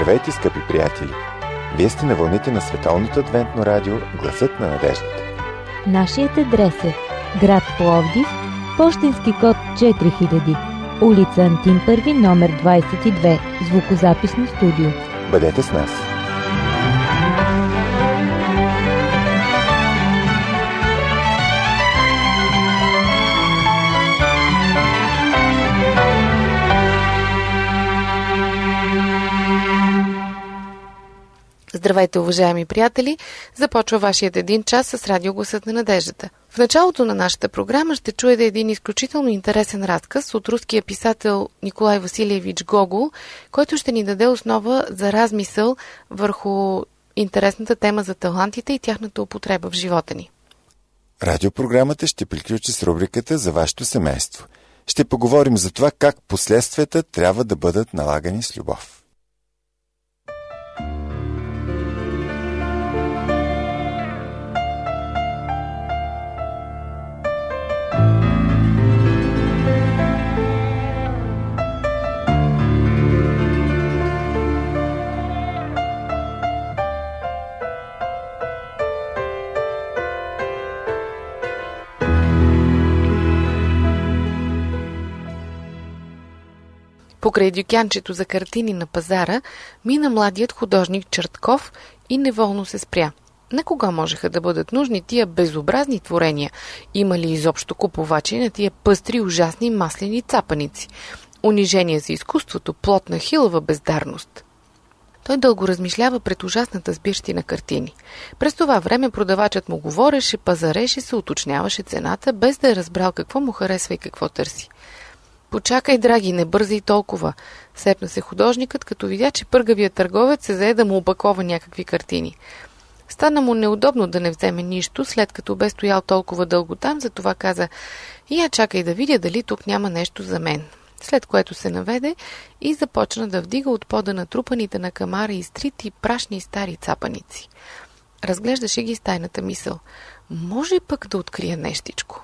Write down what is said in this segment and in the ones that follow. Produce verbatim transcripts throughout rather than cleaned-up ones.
Здравейте, скъпи приятели! Вие сте на вълните на Световното адвентно радио Гласът на надеждата. Нашият адрес е град Пловдив, пощенски код четири хиляди, улица Антим първи, номер двадесет и две, звукозаписно студио. Бъдете с нас! Здравейте, уважаеми приятели! Започва вашият един час с радио Гласът на надеждата. В началото на нашата програма ще чуете един изключително интересен разказ от руския писател Николай Василевич Гогол, който ще ни даде основа за размисъл върху интересната тема за талантите и тяхната употреба в живота ни. Радиопрограмата ще приключи с рубриката за вашето семейство. Ще поговорим за това как последствията трябва да бъдат налагани с любов. Покрай дюкянчето за картини на пазара мина младият художник Чертков и неволно се спря. На кога можеха да бъдат нужни тия безобразни творения? Има ли изобщо купувачи на тия пъстри, ужасни маслени цапаници? Унижение за изкуството, плод на хилава бездарност. Той дълго размишлява пред ужасната сбирщина картини. През това време продавачът му говореше, пазареше се, уточняваше цената, без да е разбрал какво му харесва и какво търси. «Почакай, драги, не бързай толкова», сепна се художникът, като видя, че пъргавият търговец се зае да му опакова някакви картини. Стана му неудобно да не вземе нищо, след като бе стоял толкова дълго там, затова каза: «Я чакай да видя дали тук няма нещо за мен», след което се наведе и започна да вдига от пода натрупаните на камара изтрити, прашни стари цапаници. Разглеждаше ги с тайната мисъл: «Може пък да открия нещичко».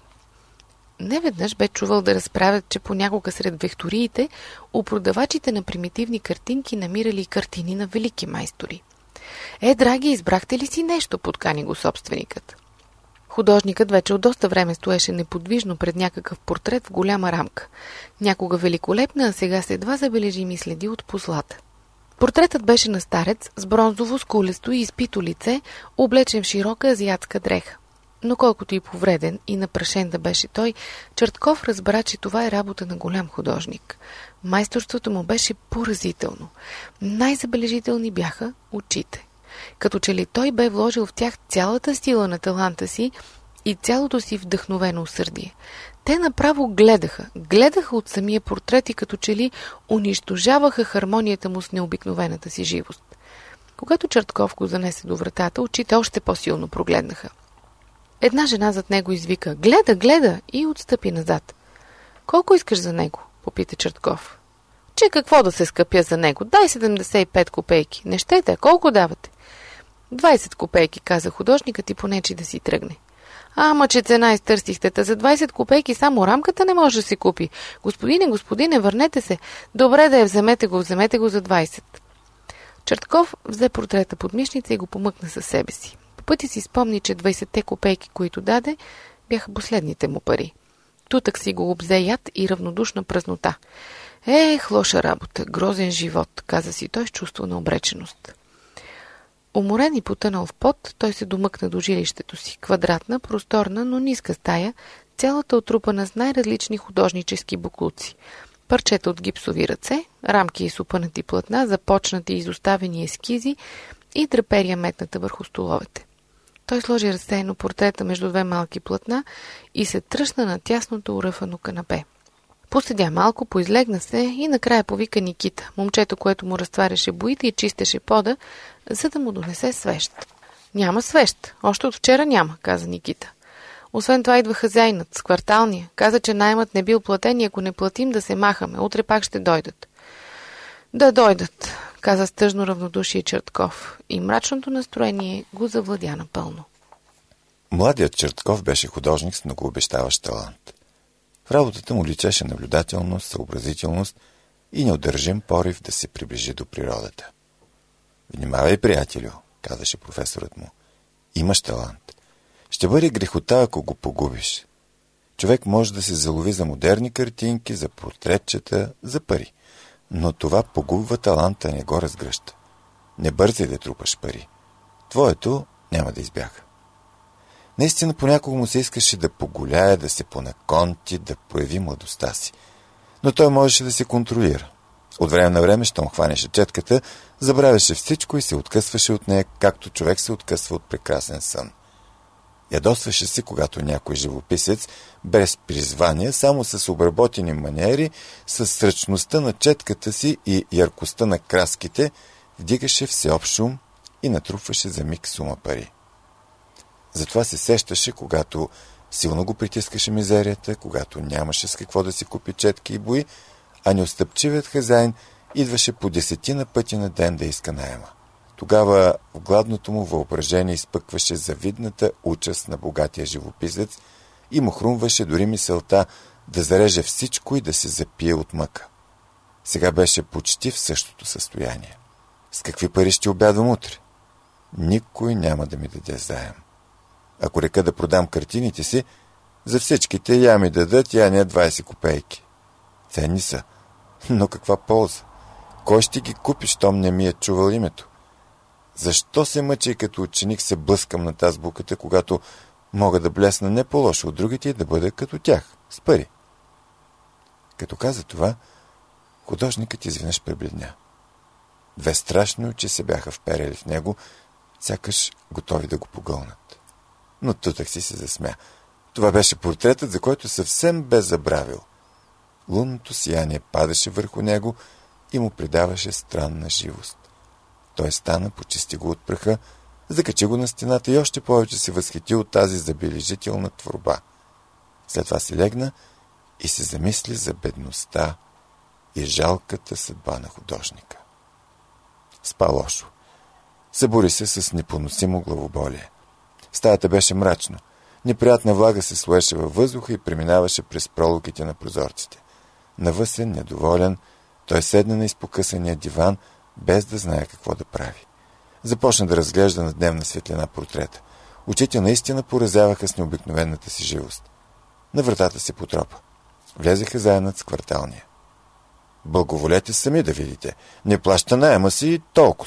Неведнъж бе чувал да разправят, че понякога сред вехториите у продавачите на примитивни картинки намирали картини на велики майстори. «Е, драги, избрахте ли си нещо?» подкани го собственикът. Художникът вече от доста време стоеше неподвижно пред някакъв портрет в голяма рамка. Някога великолепна, а сега с едва забележими следи от позлата. Портретът беше на старец с бронзово, скулесто и изпито лице, облечен в широка азиатска дреха. Но колкото и повреден и напрашен да беше той, Чертков разбра, че това е работа на голям художник. Майсторството му беше поразително. Най-забележителни бяха очите. Като че ли той бе вложил в тях цялата сила на таланта си и цялото си вдъхновено усърдие. Те направо гледаха, гледаха от самия портрет и като че ли унищожаваха хармонията му с необикновената си живост. Когато Чертков го занесе до вратата, очите още по-силно прогледнаха. Една жена зад него извика: «Гледа, гледа!» и отстъпи назад. «Колко искаш за него?» попита Чертков. «Че какво да се скъпя за него? Дай седемдесет и пет копейки. Не щете, колко давате?» «двадесет копейки», каза художникът и понечи да си тръгне. «Ама, че цена изтърсихте, та за двадесет копейки само рамката не може да си купи. Господине, господине, върнете се. Добре да я, вземете го, вземете го за двадесет. Чертков взе портрета под мишница и го помъкна със себе си. По пъти си спомни, че двадесетте копейки, които даде, бяха последните му пари. Тутък си го обзе яд и равнодушна празнота. «Ех, лоша работа, грозен живот», каза си той с чувство на обреченост. Уморен и потънал в пот, той се домъкна до жилището си. Квадратна, просторна, но ниска стая, цялата отрупана с най-различни художнически буклуци. Парчета от гипсови ръце, рамки и супънати платна, започнати и изоставени ескизи и драперия метната върху столовете. Той сложи разсеяно портрета между две малки платна и се тръщна на тясното уръфано канапе. Поседя малко, поизлегна се и накрая повика Никита, момчето, което му разтваряше боите и чистеше пода, за да му донесе свещ. «Няма свещ, още от вчера няма», каза Никита. Освен това идва хазяйнат с кварталния. Каза, че наймът не бил платен и ако не платим да се махаме, утре пак ще дойдат. «Да дойдат», каза с тъжно равнодушие Чертков и мрачното настроение го завладя напълно. Младият Чертков беше художник с многообещаващ талант. В работата му личеше наблюдателност, съобразителност и неудържим порив да се приближи до природата. Внимавай, приятелю, казаше професорът му. Имаш талант. Ще бъде грехота, ако го погубиш. Човек може да се залови за модерни картинки, за портретчета, за пари. Но това погубва таланта, не го разгръща. Не бързай да трупаш пари. Твоето няма да избяга. Наистина понякога му се искаше да поголяе, да се понаконти, да прояви младостта си. Но той можеше да се контролира. От време на време, щом хванеше четката, забравяше всичко и се откъсваше от нея, както човек се откъсва от прекрасен сън. Ядосваше се, когато някой живописец, без призвание, само с обработени маниери, с сръчността на четката си и яркостта на краските, вдигаше всеобщ шум и натрупваше за миг сума пари. Затова се сещаше, когато силно го притискаше мизерията, когато нямаше с какво да си купи четки и бои, а неотстъпчивият хазяин идваше по десетина пъти на ден да иска наема. Тогава в гладното му въображение изпъкваше завидната участ на богатия живописец и му хрумваше дори мисълта да зареже всичко и да се запие от мъка. Сега беше почти в същото състояние. С какви пари ще обядвам утре? Никой няма да ми даде заем. Ако река да продам картините си, за всичките я ми дадат, я не двайсет копейки. Ценни са, но каква полза? Кой ще ги купи, щом не ми е чувал името? Защо се мъча и като ученик се блъскам на азбуката, когато мога да блесна не по-лошо от другите и да бъда като тях, с пари? Като каза това, художникът изведнъж пребледня. Две страшни очи се бяха вперели в него, сякаш готови да го погълнат. Но тутък си се засмя. Това беше портретът, за който съвсем бе забравил. Лунното сияние падаше върху него и му придаваше странна живост. Той стана, почисти го от праха, закачи го на стената и още повече се възхити от тази забележителна творба. След това се легна и се замисли за бедността и жалката съдба на художника. Спа лошо. Събуди се с непоносимо главоболие. Стаята беше мрачно. Неприятна влага се слоеше във въздуха и преминаваше през пролуките на прозорците. Навъсен, недоволен, той седна на изпокъсания диван, без да знае какво да прави. Започна да разглежда на дневна светлина портрета. Очите наистина поразяваха с необикновената си живост. На вратата се потропа. Влезеха заеднат с кварталния. Благоволете сами да видите. Не плаща наема си и толкова.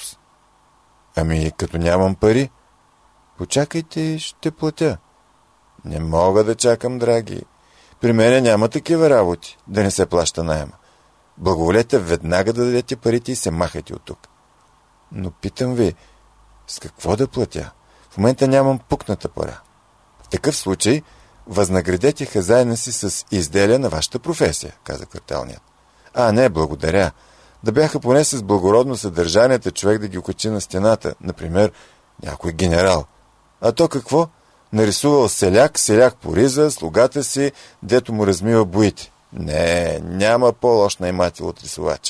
Ами, като нямам пари? Почакайте и ще платя. Не мога да чакам, драги. При мене няма такива работи, да не се плаща наема. Благоволете веднага да дадете парите и се махайте от тук. Но питам ви, с какво да платя? В момента нямам пукната пара. В такъв случай възнаградете хазяина си с изделия на вашата професия, каза кварталният. А, не, благодаря. Да бяха поне с благородно съдържанието човек да ги окачи на стената, например, някой генерал. А то какво? Нарисувал селяк, селяк по риза, слугата си, дето му размива боите. Не, няма по-лош наймател от рисувача.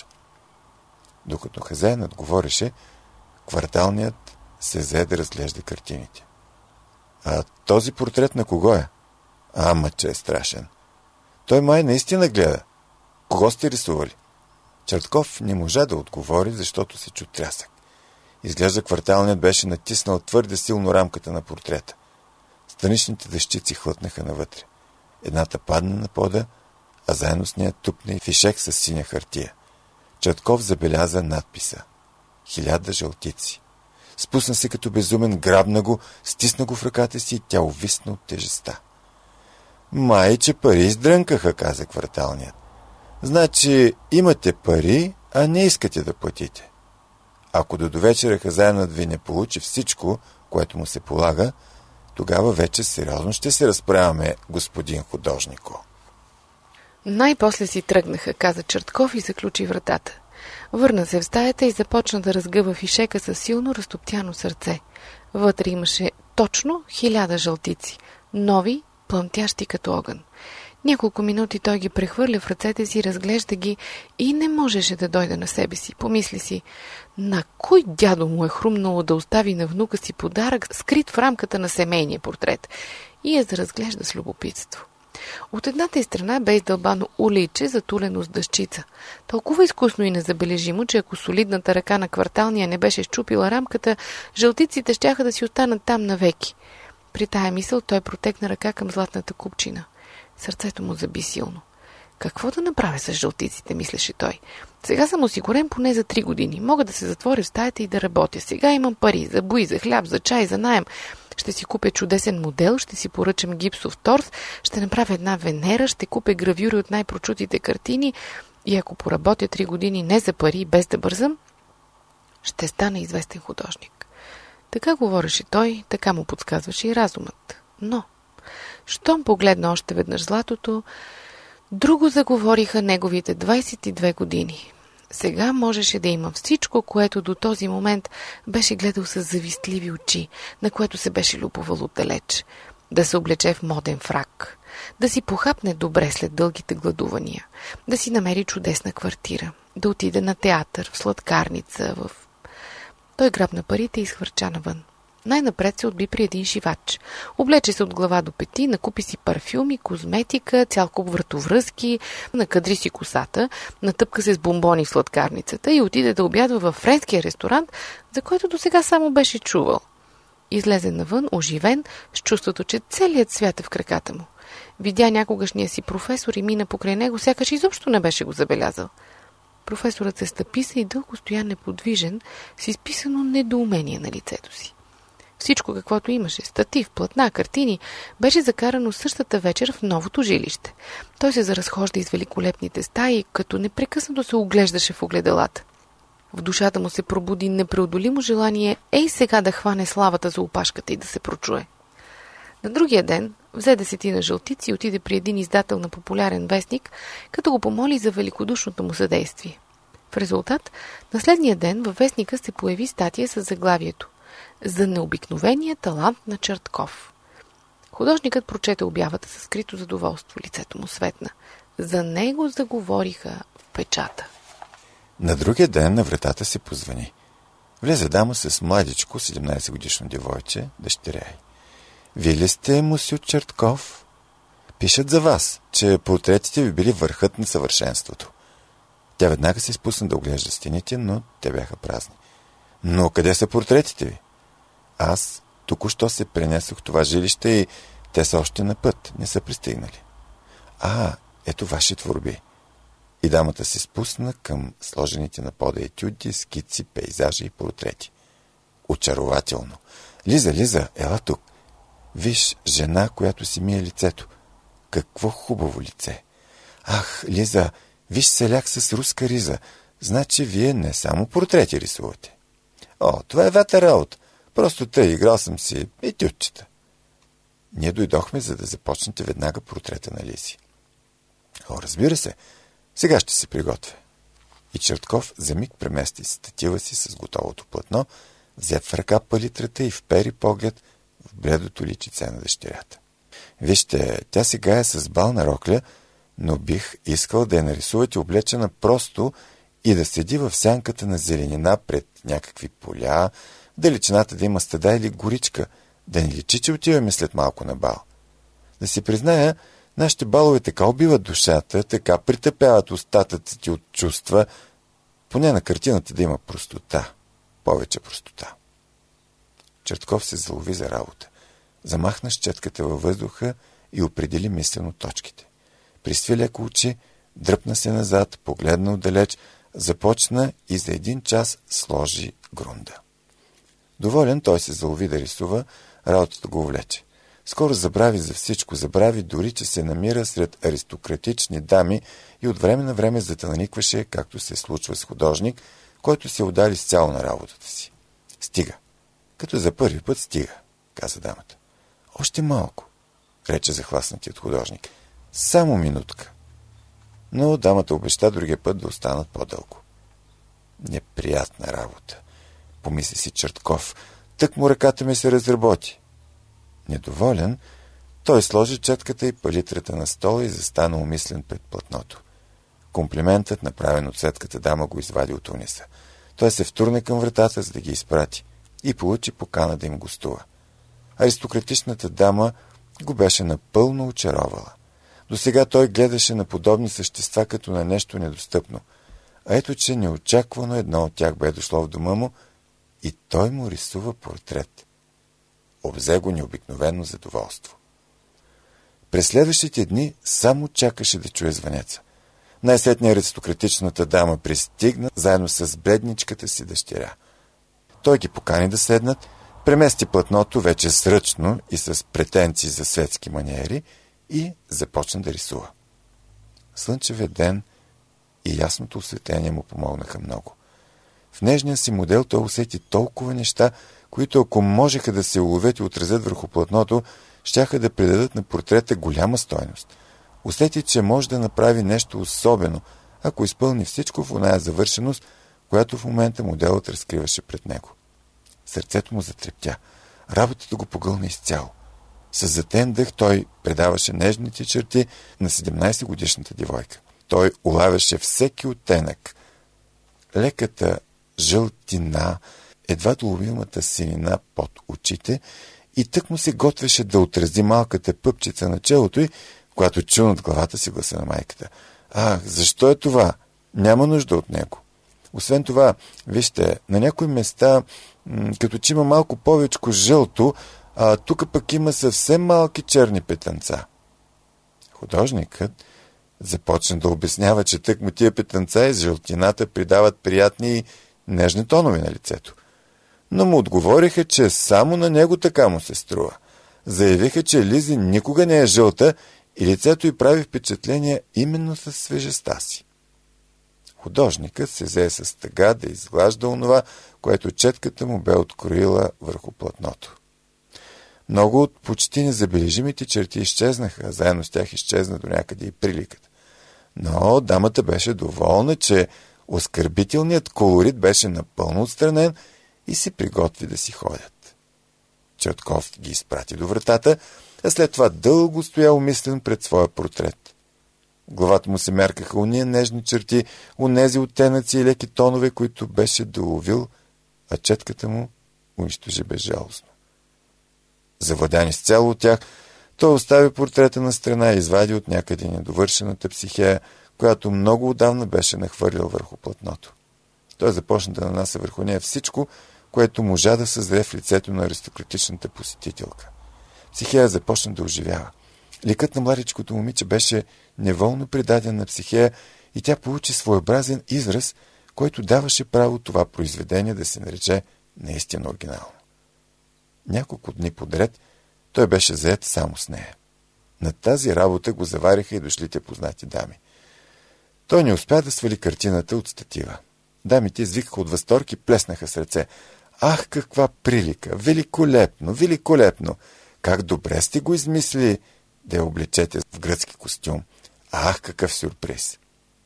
Докато хазяинът говореше, кварталният се взе да разглежда картините. А този портрет на кого е? Ама, че е страшен. Той май наистина гледа. Кого сте рисували? Чертков не можа да отговори, защото се чу трясък. Изглежда кварталният беше натиснал твърде силно рамката на портрета. Страничните дъщици хлътнаха навътре. Едната падна на пода, а заедно с нея тупна и фишек с синя хартия. Чертков забеляза надписа. Хиляда жълтици. Спусна се като безумен, грабна го, стисна го в ръката си и тя увисна от тежеста. Май, че пари издрънкаха, каза кварталният. Значи имате пари, а не искате да платите. Ако до довечера хазяинът ви не получи всичко, което му се полага, тогава вече сериозно ще се разправяме, господин художнико. Най-после си тръгнаха, каза Чертков и заключи вратата. Върна се в стаята и започна да разгъва фишека със силно разтоптяно сърце. Вътре имаше точно хиляда жълтици, нови, плъмтящи като огън. Няколко минути той ги прехвърля в ръцете си, разглежда ги и не можеше да дойде на себе си. Помисли си, на кой дядо му е хрумнало да остави на внука си подарък, скрит в рамката на семейния портрет, и я заразглежда с любопитство. От едната й страна бе издълбано улейче, затулено с дъщица. Толкова изкусно и незабележимо, че ако солидната ръка на кварталния не беше щупила рамката, жълтиците щяха да си останат там навеки. При тая мисъл той протегна ръка към златната купчина. Сърцето му заби силно. Какво да направя с жълтиците, мислеше той. Сега съм осигурен поне за три години. Мога да се затворя в стаята и да работя. Сега имам пари за бои, за хляб, за чай, за наем. Ще си купя чудесен модел, ще си поръчам гипсов торс, ще направя една Венера, ще купя гравюри от най-прочутите картини и ако поработя три години не за пари, без да бързам, ще стана известен художник. Така говореше той, така му подсказваше и разумът. Но, щом погледна още веднъж златото, друго заговориха неговите двайсет и две години. Сега можеше да има всичко, което до този момент беше гледал с завистливи очи, на което се беше любовал отдалеч. Да се облече в моден фрак, да си похапне добре след дългите гладувания, да си намери чудесна квартира, да отиде на театър, в сладкарница, в... Той грабна парите и изхвърча навън. Най-напред се отби при един шивач. Облече се от глава до пети, накупи си парфюми, козметика, цял куп вратовръзки, накадри си косата, натъпка се с бомбони в сладкарницата и отиде да обядва във френския ресторант, за който досега само беше чувал. Излезе навън, оживен, с чувството, че целият свят е в краката му. Видя някогашния си професор и мина покрай него, сякаш изобщо не беше го забелязал. Професорът се стъписа и дълго стоя неподвижен, с изписано недоумение на лицето си. Всичко, каквото имаше, статив, платна, картини, беше закарано същата вечер в новото жилище. Той се заразхожда из великолепните стаи, като непрекъснато се оглеждаше в огледалата. В душата му се пробуди непреодолимо желание ей сега да хване славата за опашката и да се прочуе. На другия ден взе десетина жълтици и отиде при един издател на популярен вестник, като го помоли за великодушното му съдействие. В резултат, на следния ден във вестника се появи статия с заглавието «За необикновения талант на Чартков». Художникът прочете обявата със скрито задоволство, лицето му светна. За него заговориха в печата. На другия ден на вратата се позвани. Влезе дама с младичко, седемнайсет годишно девойче, дъщеря й. Вие ли сте, мусю Чартков? Пишат за вас, че портретите ви били върхът на съвършенството. Тя веднага се спусна да оглежда стените, но те бяха празни. Но къде са портретите ви? Аз току-що се пренесох в това жилище и те са още на път, не са пристигнали. А, ето ваши творби. И дамата се спусна към сложените на пода етюди, скици, пейзажи и портрети. Очарователно. Лиза, Лиза, ела тук. Виж жена, която си мие лицето. Какво хубаво лице. Ах, Лиза, виж селяк с руска риза. Значи вие не само портрети рисувате. О, това е вата работа. Просто тъй, играл съм си етюдчета. Ние дойдохме, за да започнете веднага портрета на Лизи. О, разбира се, сега ще се приготвя. И Чартков за миг премести статива си с готовото платно, взе в ръка палитрата и впери поглед в бледото личице на дъщерята. Вижте, тя сега е с бална рокля, но бих искал да я нарисувате облечена просто и да седи в сянката на зеленина пред някакви поля, далечината да има стада или горичка, да не личи, че отиваме след малко на бал. Да си призная, нашите балове така убиват душата, така притъпяват устатъци ти от чувства, поне на картината да има простота, повече простота. Чартков се залови за работа. Замахна щетката във въздуха и определи мислено точките. Пристви леко очи, дръпна се назад, погледна отдалеч, започна и за един час сложи грунда. Доволен, той се залови да рисува, работата го увлече. Скоро забрави за всичко, забрави дори, че се намира сред аристократични дами и от време на време затънаникваше, както се случва с художник, който се удали сцяло на работата си. Стига. Като за първи път стига, каза дамата. Още малко, рече захласнатият художник. Само минутка. Но дамата обеща другия път да останат по-дълго. Неприятна работа, помисли си Чартков. Тък му ръката ми се разработи. Недоволен, той сложи четката и палитрата на стола и застана умислен пред платното. Комплиментът, направен от светката дама, го извади от униса. Той се втурна към вратата, за да ги изпрати, и получи покана да им гостува. Аристократичната дама го беше напълно очаровала. До сега той гледаше на подобни същества като на нещо недостъпно. А ето, че неочаквано едно от тях бе дошло в дома му и той му рисува портрет. Обзе го необикновено задоволство. През следващите дни само чакаше да чуе звънеца. Най-сетне аристократичната дама пристигна заедно с бледничката си дъщеря. Той ги покани да седнат, премести платното вече сръчно и с претенции за светски маниери и започна да рисува. Слънчевия ден и ясното осветление му помогнаха много. В нежния си модел той усети толкова неща, които ако можеха да се уловят и отразят върху платното, щяха да придадат на портрета голяма стойност. Усети, че може да направи нещо особено, ако изпълни всичко в оная завършеност, която в момента моделът разкриваше пред него. Сърцето му затрептя. Работата го погълна изцяло. С затен дъх той предаваше нежните черти на седемнайсетгодишната девойка. Той улавяше всеки оттенък. Леката жълтина, едва доловимата синина под очите и тък му се готвеше да отрази малката пъпчица на челото й, когато чу над главата си гласа на майката. Ах, защо е това? Няма нужда от него. Освен това, вижте, на някои места, м- като че има малко повечко жълто, а тук пък има съвсем малки черни петънца. Художникът започна да обяснява, че тък му тия петънца и жълтината придават приятни и нежни тонове на лицето. Но му отговориха, че само на него така му се струва. Заявиха, че Лизи никога не е жълта и лицето й прави впечатление именно с свежестта си. Художникът се взе с тъга да изглажда онова, което четката му бе откроила върху платното. Много от почти незабележимите черти изчезнаха, а заедно с тях изчезна до някъде и приликата. Но дамата беше доволна, че оскърбителният колорит беше напълно отстранен и се приготви да си ходят. Чертков ги изпрати до вратата, а след това дълго стоя умислен пред своя портрет. Главата му се мяркаха уния нежни черти, унези оттенъци и леки тонове, които беше доловил, а четката му унищожи безжалостно. Завладян изцяло от тях, той остави портрета на страна и извади от някъде недовършената психея, която много отдавна беше нахвърлил върху платното. Той започна да нанася върху нея всичко, което можа да създаде в лицето на аристократичната посетителка. Психея започна да оживява. Ликът на младичкото момиче беше неволно придаден на психея и тя получи своеобразен израз, който даваше право това произведение да се нарече наистина оригинално. Няколко дни подред той беше заед само с нея. На тази работа го завариха и дошлите познати дами. Той не успя да свали картината от статива. Дамите извикаха от възторг и плеснаха с ръце. Ах, каква прилика! Великолепно, великолепно! Как добре сте го измисли да я облечете в гръцки костюм. Ах, какъв сюрприз!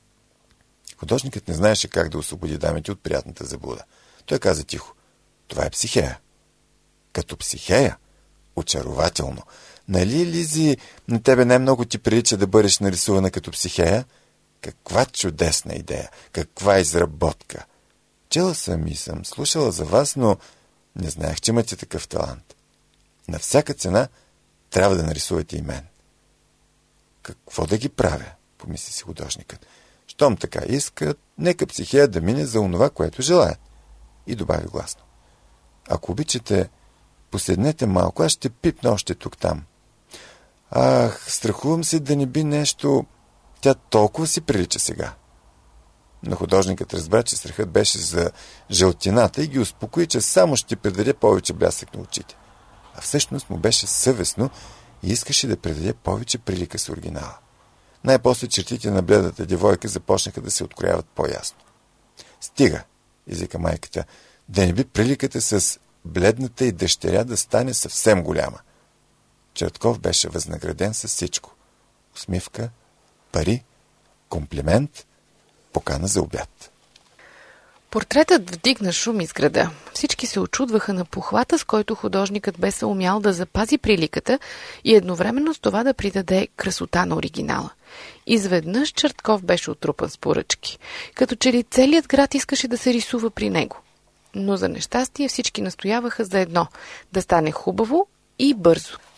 Художникът не знаеше как да освободи дамите от приятната заблуда. Той каза тихо. Това е психея. Като психея? Очарователно. Нали, Лизи, на тебе най-много ти прилича да бъдеш нарисувана като психея? Каква чудесна идея! Каква изработка! Чела съм и съм слушала за вас, но не знаех, че имате такъв талант. На всяка цена трябва да нарисувате и мен. Какво да ги правя? Помисли си художникът. Щом така искат, нека психея да мине за онова, което желаят. И добави гласно. Ако обичате, поседнете малко, аз ще пипна още тук-там. Ах, страхувам се да не би нещо... Тя толкова си прилича сега. Но художникът разбра, че страхът беше за жълтината и ги успокои, че само ще придаде повече блясък на очите. А всъщност му беше съвестно и искаше да придаде повече прилика с оригинала. Най-после чертите на бледата девойка започнаха да се открояват по-ясно. Стига, извика майката, да не би приликата с бледната и дъщеря да стане съвсем голяма. Чертков беше възнаграден с всичко. Усмивка, пари, комплимент, покана за обяд. Портретът вдигна шум из града. Всички се очудваха на похвата, с който художникът бе се умял да запази приликата и едновременно с това да придаде красота на оригинала. Изведнъж Чертков беше отрупан с поръчки, като че ли целият град искаше да се рисува при него. Но за нещастие всички настояваха за едно – да стане хубаво и бързо.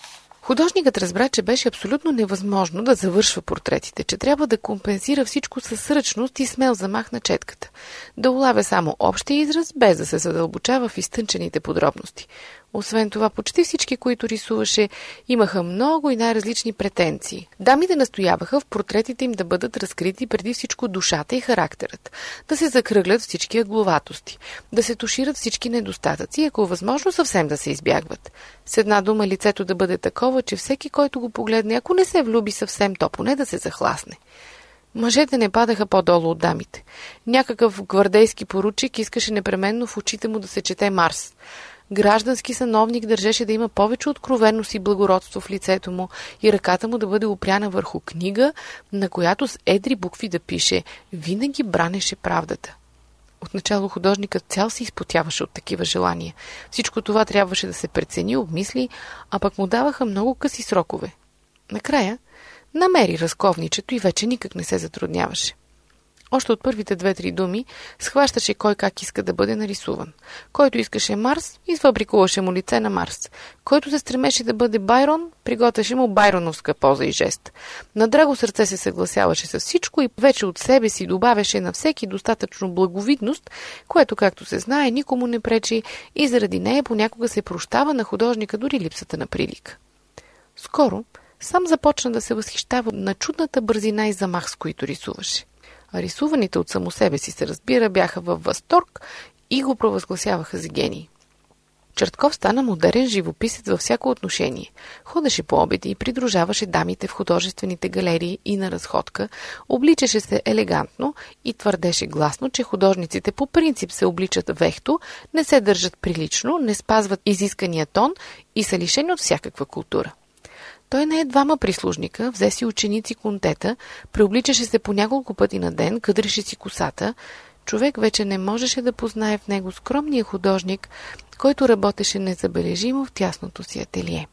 Художникът разбра, че беше абсолютно невъзможно да завършва портретите, че трябва да компенсира всичко със сръчност и смел замах на четката, да улавя само общия израз, без да се задълбочава в изтънчените подробности. Освен това, почти всички, които рисуваше, имаха много и най-различни претенции. Дамите настояваха в портретите им да бъдат разкрити преди всичко душата и характерът, да се закръглят всички ъгловатости, да се тушират всички недостатъци и, ако възможно, съвсем да се избягват. С една дума, лицето да бъде такова, че всеки, който го погледне, ако не се влюби съвсем, то поне да се захласне. Мъжете не падаха по-долу от дамите. Някакъв гвардейски поручик искаше непременно в очите му да се чете Марс. Граждански сановник държеше да има повече откровеност и благородство в лицето му и ръката му да бъде опряна върху книга, на която с едри букви да пише «Винаги бранеше правдата». Отначало художникът цял се изпотяваше от такива желания. Всичко това трябваше да се прецени, обмисли, а пък му даваха много къси срокове. Накрая намери разковничето и вече никак не се затрудняваше. Още от първите две-три думи схващаше кой как иска да бъде нарисуван. Който искаше Марс, изфабрикуваше му лице на Марс. Който се стремеше да бъде Байрон, приготвяше му байроновска поза и жест. На драго сърце се съгласяваше с всичко и вече от себе си добавяше на всеки достатъчно благовидност, което, както се знае, никому не пречи и заради нея понякога се прощава на художника дори липсата на прилика. Скоро сам започна да се възхищава на чудната бързина и замах, с които рисуваше. А рисуваните от само себе си, се разбира, бяха във възторг и го провъзгласяваха за гений. Чертков стана модерен живописец във всяко отношение. Ходеше по обеди и придружаваше дамите в художествените галерии и на разходка, обличаше се елегантно и твърдеше гласно, че художниците по принцип се обличат вехто, не се държат прилично, не спазват изискания тон и са лишени от всякаква култура. Той не е двама прислужника, взе си ученици контета, преобличаше се по няколко пъти на ден, къдреше си косата. Човек вече не можеше да познае в него скромния художник, който работеше незабележимо в тясното си ателие.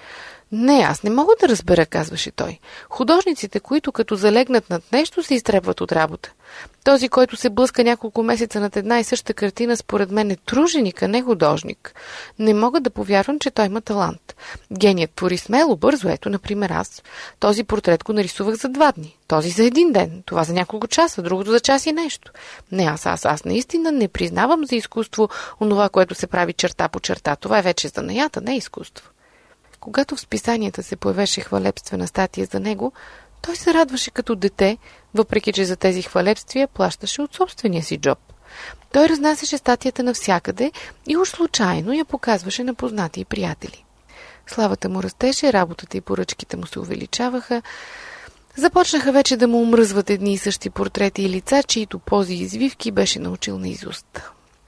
Не, аз не мога да разбера, казваше той. Художниците, които като залегнат над нещо, се изтребват от работа. Този, който се блъска няколко месеца над една и съща картина, според мен е труженик, а не художник. Не мога да повярвам, че той има талант. Геният твори смело, бързо. Ето, например, аз. Този портрет го нарисувах за два дни. Този за един ден. Това за няколко часа, другото за час и нещо. Не, аз, аз, аз наистина не признавам за изкуство онова, което се прави черта по черта. Това е вече занаята, не изкуство. Когато в списанията се появеше хвалебствена статия за него, той се радваше като дете, въпреки че за тези хвалебствия плащаше от собствения си джоб. Той разнасяше статията навсякъде и уж случайно я показваше на познати и приятели. Славата му растеше, работата и поръчките му се увеличаваха. Започнаха вече да му омръзват едни и същи портрети и лица, чието пози и извивки беше научил наизуст.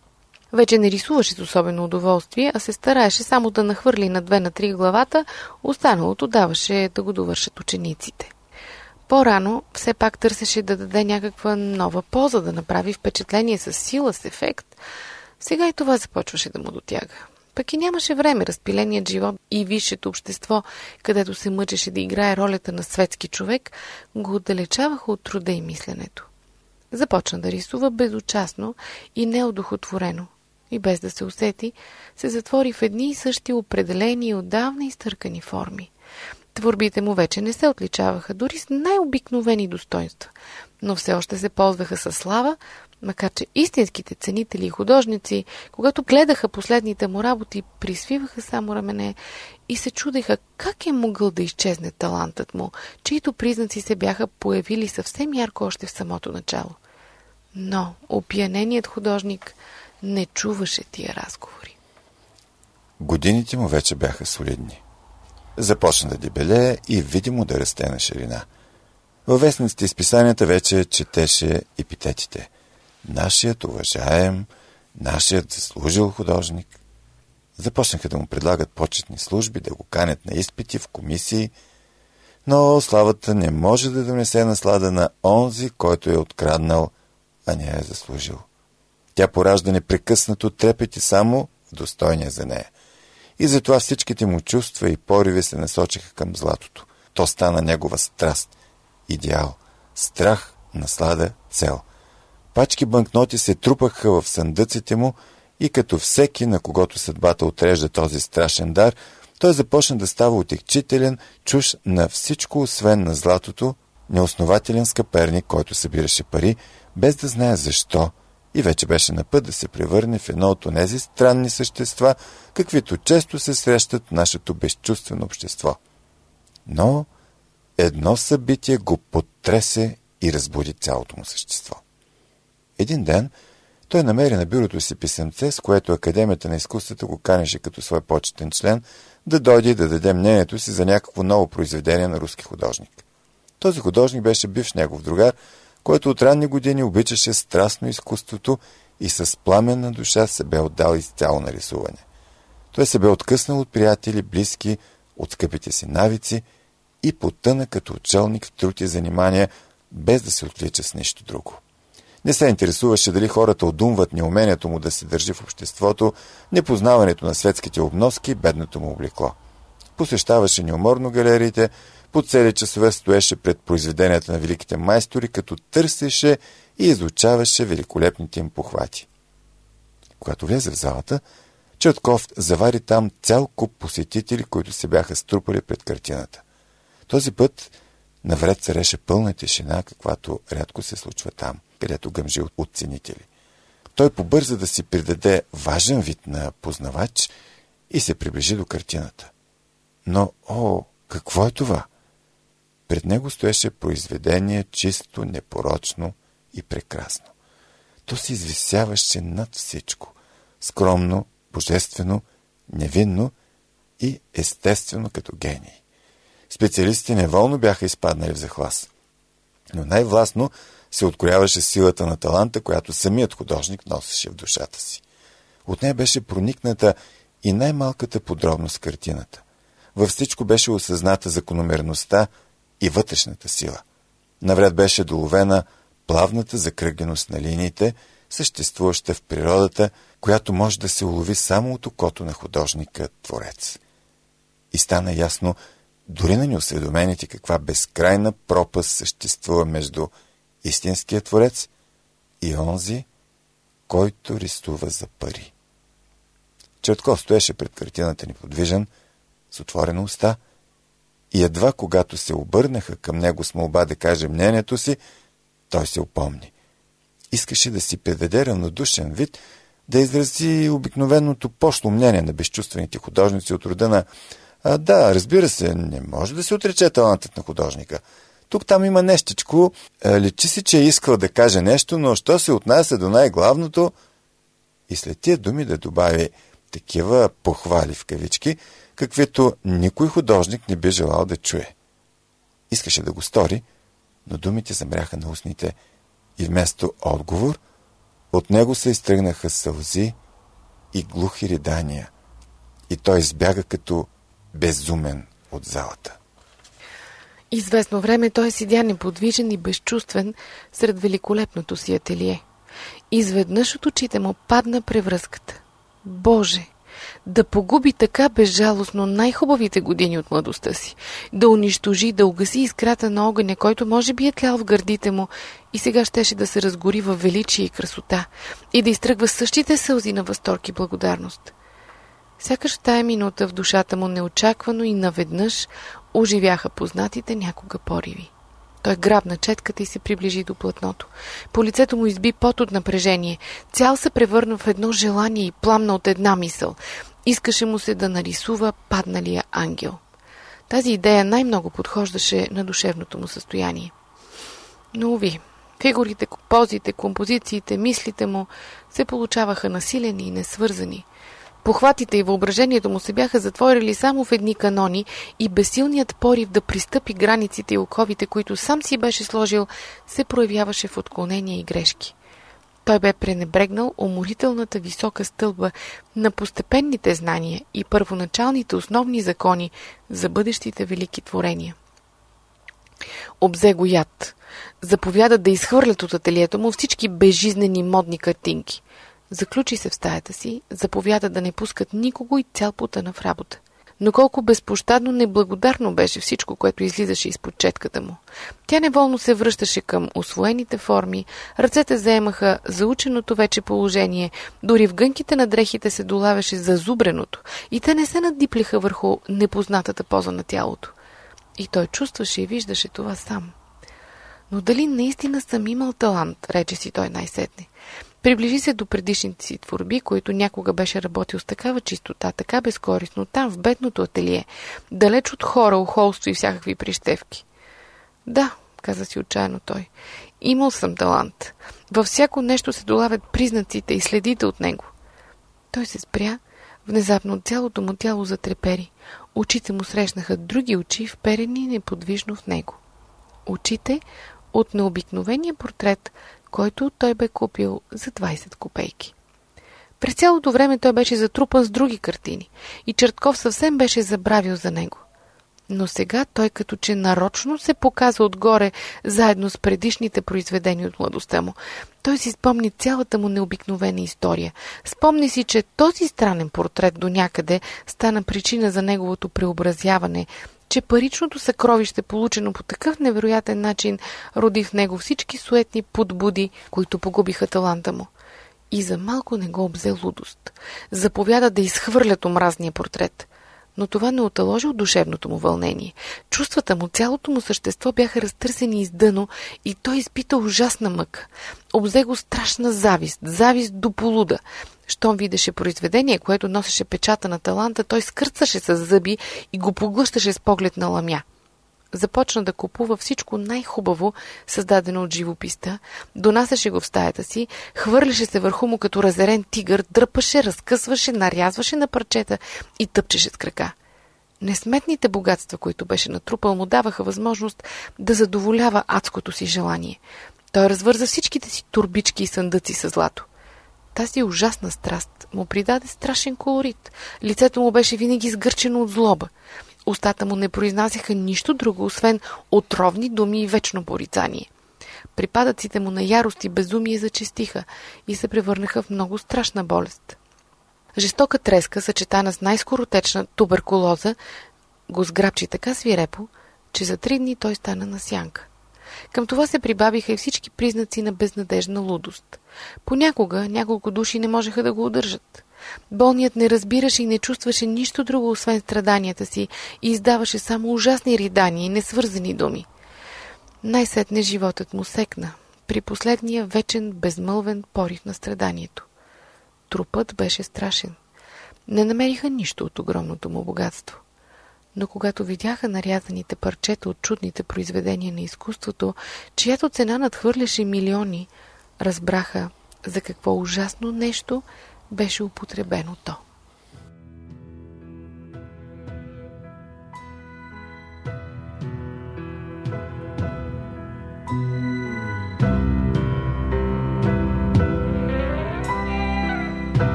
Вече не рисуваше с особено удоволствие, а се стараеше само да нахвърли на две на три главата, останалото даваше да го довършат учениците. По-рано все пак търсеше да даде някаква нова поза, да направи впечатление с сила, с ефект. Сега и това започваше да му дотяга. Пък и нямаше време, разпиленият живот и висшето общество, където се мъчеше да играе ролята на светски човек, го отдалечаваха от труда и мисленето. Започна да рисува безучастно и неодухотворено. И без да се усети, се затвори в едни и същи определени и отдавна изтъркани форми. Творбите му вече не се отличаваха дори с най-обикновени достоинства, но все още се ползваха със слава, макар че истинските ценители и художници, когато гледаха последните му работи, присвиваха само рамене и се чудеха как е могъл да изчезне талантът му, чието признаци се бяха появили съвсем ярко още в самото начало. Но опияненият художник не чуваше тия разговори. Годините му вече бяха солидни. Започна да дебелее и видимо да расте на ширина. Във вестниците и списанията вече четеше епитетите. Нашият уважаем, нашият заслужил художник. Започнаха да му предлагат почетни служби, да го канят на изпити, в комисии, но славата не може да донесе наслада на онзи, който е откраднал, а не е заслужил. Тя поражда непрекъснато трепети само в достойния за нея. И затова всичките му чувства и пориви се насочиха към златото. То стана негова страст, идеал, страх, наслада, цел. Пачки банкноти се трупаха в съндъците му и като всеки, на когото съдбата отрежда този страшен дар, Той започна да става отекчителен, чуж на всичко, освен на златото, неоснователен скъперник, който събираше пари, без да знае защо, и вече беше на път да се превърне в едно от онези странни същества, каквито често се срещат в нашето безчувствено общество. Но едно събитие го потресе и разбуди цялото му същество. Един ден той намери на бюрото си писъмце, с което Академията на изкуствата го канеше като свой почетен член да дойде и да даде мнението си за някакво ново произведение на руски художник. Този художник беше бивш негов другар, който от ранни години обичаше страстно изкуството и с пламенна душа се бе отдал изцяло на рисуване. Той се бе откъснал от приятели, близки, от скъпите си навици и потъна като учелник в труд и занимания, без да се отвлича с нищо друго. Не се интересуваше дали хората одумват неумението му да се държи в обществото, непознаването на светските обноски и бедното му облекло. Посещаваше неуморно галериите, по цели часове стоеше пред произведенията на великите майстори, като търсеше и изучаваше великолепните им похвати. Когато влезе в залата, Чартков завари там цял куп посетители, които се бяха струпали пред картината. Този път навред цареше пълна тишина, каквато рядко се случва там, където гъмжи от ценители. Той побърза да си придаде важен вид на познавач и се приближи до картината. Но, о, какво е това? Пред него стоеше произведение чисто, непорочно и прекрасно. То се извисяваше над всичко. Скромно, божествено, невинно и естествено като гений. Специалистите неволно бяха изпаднали в захлас. Но най-властно се открояваше силата на таланта, която самият художник носеше в душата си. От нея беше проникната и най-малката подробност в картината. Във всичко беше осъзната закономерността и вътрешната сила. Навред беше доловена плавната закръгленост на линиите, съществуваща в природата, която може да се улови само от окото на художника-творец. И стана ясно дори на неосведомените каква безкрайна пропаст съществува между истинския творец и онзи, който рисува за пари. Чартков стоеше пред картината неподвижен, с отворена уста, и едва когато се обърнаха към него с молба да каже мнението си, той се упомни. Искаше да си придаде равнодушен вид, да изрази обикновеното пошло мнение на безчувствените художници от рода на «А, да, разбира се, не може да се отрече талантът на художника. Тук там има нещичко, личи си, че е искал да каже нещо, но що се отнася до най-главното...» И след тия думи да добави такива похвали в кавички, каквито никой художник не би желал да чуе. Искаше да го стори, но думите замряха на устните и вместо отговор от него се изтръгнаха сълзи и глухи ридания, и той избяга като безумен от залата. Известно време той седя неподвижен и безчувствен сред великолепното си ателие. Изведнъж от очите му падна превръзката. Боже! Да погуби така безжалостно най-хубавите години от младостта си, да унищожи, да угаси искрата на огъня, който може би е тлял в гърдите му и сега щеше да се разгори във величие и красота и да изтръгва същите сълзи на възторг и благодарност. Сякаш тая минута в душата му неочаквано и наведнъж оживяха познатите някога пориви. Той грабна четката и се приближи до платното. По лицето му изби пот от напрежение. Цял се превърна в едно желание и пламна от една мисъл. Искаше му се да нарисува падналия ангел. Тази идея най-много подхождаше на душевното му състояние. Но, уви, фигурите, позите, композициите, мислите му се получаваха насилени и несвързани. Похватите и въображението му се бяха затворили само в едни канони и безсилният порив да пристъпи границите и оковите, които сам си беше сложил, се проявяваше в отклонения и грешки. Той бе пренебрегнал уморителната висока стълба на постепенните знания и първоначалните основни закони за бъдещите велики творения. Обзе го яд. Заповяда да изхвърлят от ателието му всички безжизнени модни картинки. Заключи се в стаята си, заповяда да не пускат никого и цял потъна в работа. но колко безпощадно неблагодарно беше всичко, което излизаше изпод четката му. Тя неволно се връщаше към усвоените форми, ръцете заемаха заученото вече положение, дори в гънките на дрехите се долавяше зазубреното и те не се надиплиха върху непознатата поза на тялото. И той чувстваше и виждаше това сам. Но дали наистина съм имал талант, рече си той най-сетне. Приближи се до предишните си творби, които някога беше работил с такава чистота, така безкорисно, там в бедното ателие, далеч от хора, ухолство и всякакви прищевки. Да, каза си отчаяно той, имал съм талант. Във всяко нещо се долавят признаците и следите от него. Той се спря, внезапно цялото му тяло затрепери. Очите му срещнаха други очи, вперени неподвижно в него. Очите от необикновения портрет, който той бе купил за двайсет копейки. През цялото време той беше затрупан с други картини и Чертков съвсем беше забравил за него. Но сега той като че нарочно се показа отгоре, заедно с предишните произведения от младостта му. Той си спомни цялата му необикновена история. Спомни си, че този странен портрет до някъде стана причина за неговото преобразяване, че паричното съкровище, получено по такъв невероятен начин, роди в него всички суетни подбуди, които погубиха таланта му. И за малко не го обзе лудост. Заповяда да изхвърлят омразния портрет. Но това не оталожи от душевното му вълнение. Чувствата му, цялото му същество бяха разтърсени из дъно и той изпита ужасна мъка. Обзе го страшна завист, завист до полуда. Щом видеше произведение, което носеше печата на таланта, той скърцаше с зъби и го поглъщаше с поглед на ламя. Започна да купува всичко най-хубаво, създадено от живописта, донасяше го в стаята си, хвърляше се върху му като разерен тигър, дърпаше, разкъсваше, нарязваше на парчета и тъпчеше с крака. Несметните богатства, които беше натрупал, му даваха възможност да задоволява адското си желание. Той развърза всичките си турбички и съндъци с злато. Тази ужасна страст му придаде страшен колорит. Лицето му беше винаги сгърчено от злоба. Устата му не произнасяха нищо друго, освен отровни думи и вечно порицание. Припадъците му на ярост и безумие зачестиха и се превърнаха в много страшна болест. Жестока треска, съчетана с най-скоротечна туберкулоза, го сграбчи така свирепо, че за три дни той стана на сянка. Към това се прибавиха и всички признаци на безнадежна лудост. Понякога няколко души не можеха да го удържат. Болният не разбираше и не чувстваше нищо друго, освен страданията си, и издаваше само ужасни ридания и несвързани думи. Най-сетне животът му секна, при последния вечен, безмълвен порив на страданието. Трупът беше страшен. Не намериха нищо от огромното му богатство. Но когато видяха нарязаните парчета от чудните произведения на изкуството, чиято цена надхвърляше милиони, разбраха за какво ужасно нещо беше употребено то.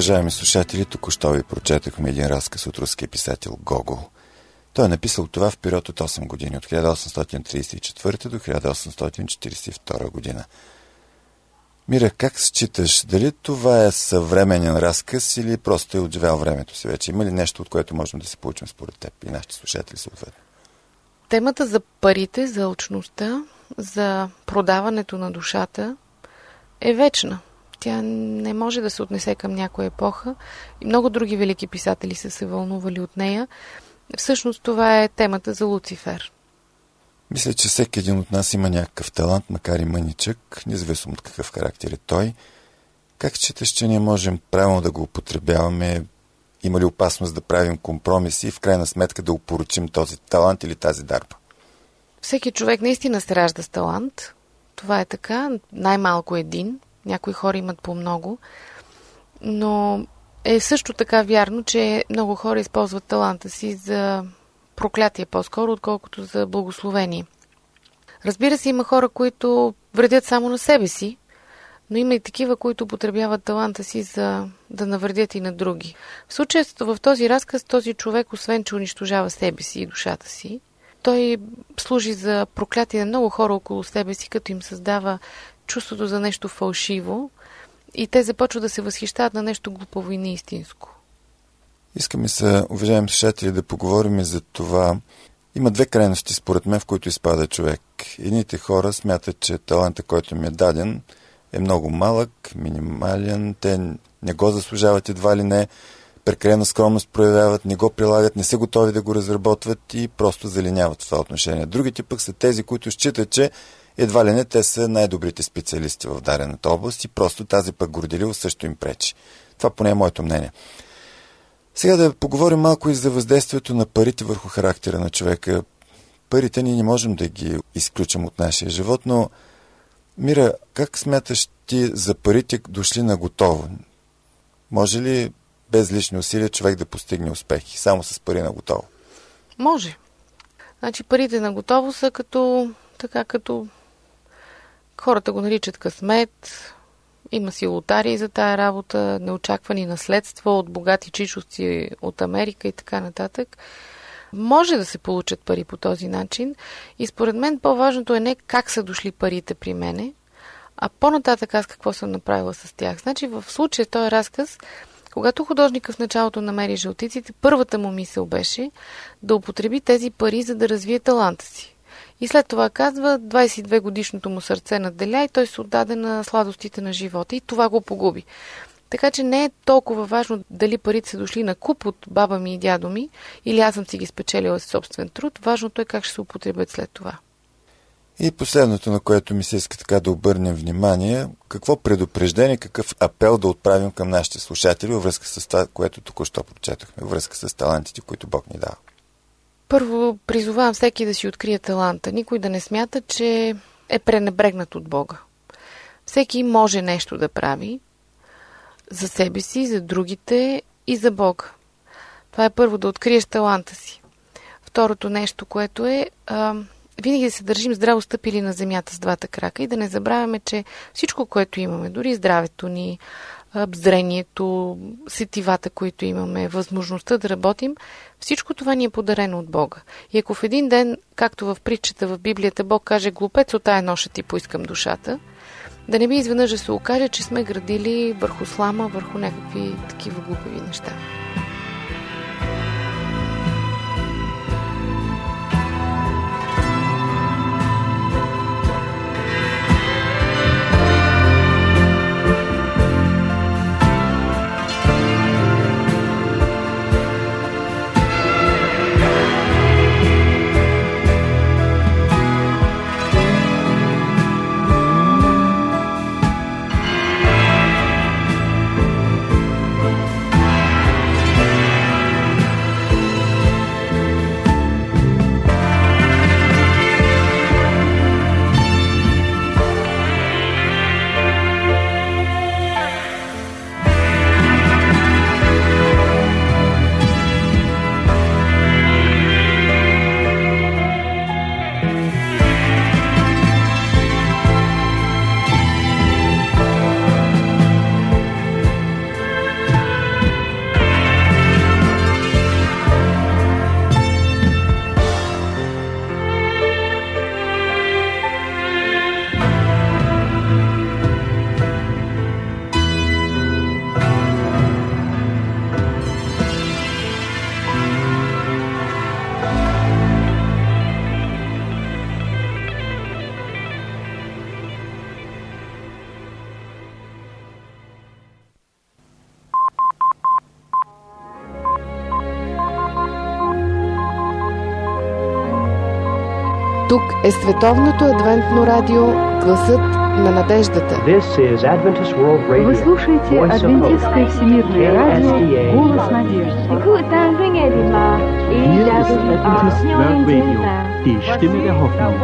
Уважаеми слушатели, току-що ви прочетахме един разказ от руския писател Гогол. Той е написал това в период от осем години, от хиляда осемстотин тридесет и четвърта до хиляда осемстотин четиридесет и втора година. Мира, как считаш? Дали това е съвременен разказ или просто е отживял времето си вече? Има ли нещо, от което можем да се получим според теб и нашите слушатели съответно? Темата за парите, за алчността, за продаването на душата е вечна. Тя не може да се отнесе към някоя епоха и много други велики писатели са се вълнували от нея. Всъщност това е темата за Луцифер. Мисля, че всеки един от нас има някакъв талант, макар и мъничък, независимо от какъв характер е той. Как считаш, че ние можем правилно да го употребяваме? Има ли опасност да правим компромиси и в крайна сметка да опорочим този талант или тази дарба? Всеки човек наистина се ражда с талант. Това е така. Най-малко един. Някои хора имат по много. Но е също така вярно, че много хора използват таланта си за проклятие по-скоро, отколкото за благословение. Разбира се, има хора, които вредят само на себе си, но има и такива, които употребяват таланта си за да навредят и на други. В случая в този разказ този човек, освен че унищожава себе си и душата си, той служи за проклятие на много хора около себе си, като им създава чувството за нещо фалшиво и те започват да се възхищават на нещо глупаво и неистинско. Искаме се, уважаеми слушатели, да поговорим за това. Има две крайности, според мен, в които изпада човек. Едните хора смятат, че таланта, който им е даден, е много малък, минимален, те не го заслужават едва ли не, прекалена скромност проявяват, не го прилагат, не са готови да го разработват и просто залиняват в това отношение. Другите пък са тези, които считат, че едва ли не те са най-добрите специалисти в дадената област и просто тази пък горделиво също им пречи. Това поне е моето мнение. Сега да поговорим малко и за въздействието на парите върху характера на човека. Парите ние не можем да ги изключим от нашия живот, но Мира, как смяташ ти за парите дошли на готово? Може ли без лични усилия човек да постигне успехи, само с пари на готово? Може. Значи парите на готово са като, така като хората го наричат късмет, има си лотарии за тая работа, неочаквани наследства от богати чичовци от Америка и така нататък. Може да се получат пари по този начин и според мен по-важното е не как са дошли парите при мене, а по-нататък аз какво съм направила с тях. Значи в случая този разказ, когато художника в началото намери жълтиците, първата му мисъл беше да употреби тези пари, за да развие таланта си. И след това казва, двадесет и две годишното му сърце надделя и той се отдаде на сладостите на живота и това го погуби. Така че не е толкова важно дали парите са дошли на куп от баба ми и дядо ми или аз съм си ги спечелила със собствен труд. Важното е как ще се употребят след това. И последното, на което ми се иска така да обърнем внимание, какво предупреждение, какъв апел да отправим към нашите слушатели във връзка с това, което току-що прочетохме, във връзка с талантите, които Бог ни дава. Първо призовавам всеки да си открие таланта. Никой да не смята, че е пренебрегнат от Бога. Всеки може нещо да прави за себе си, за другите и за Бога. Това е първо, да откриеш таланта си. Второто нещо, което е а, винаги да се държим здраво стъпили на земята с двата крака и да не забравяме, че всичко, което имаме, дори здравето ни, зрението, сетивата, които имаме, възможността да работим, всичко това ни е подарено от Бога. И ако в един ден, както в притчата в Библията, Бог каже: глупец, от тая ноша ти поискам душата, да не би изведнъж да се окаже, че сме градили върху слама, върху някакви такива глупави неща. Тук е Световното адвентно радио Гласът на надеждата. Вы слушаете Адвентистское всемирное радио Голос надежды. Die Stimme der Hoffnung.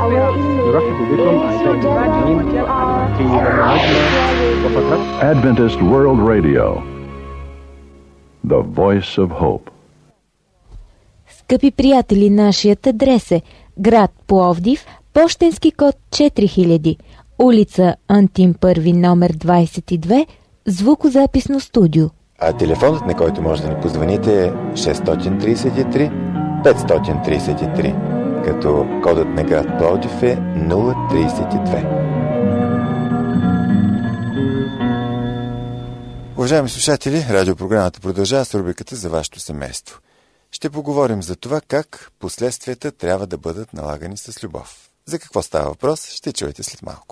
Adventist World Radio, the voice of hope. Скъпи приятели, нашият адрес е град Пловдив, пощенски код четири хиляди, улица Антим първи, номер двадесет и две, звукозаписно студио. А телефонът, на който може да ни позвоните, е шест три три пет три три, като кодът на град Пловдив е нула тридесет и две. Уважаеми слушатели, радиопрограмата продължава с рубриката за вашето семейство. Ще поговорим за това как последствията трябва да бъдат налагани с любов. За какво става въпрос, ще чуете след малко.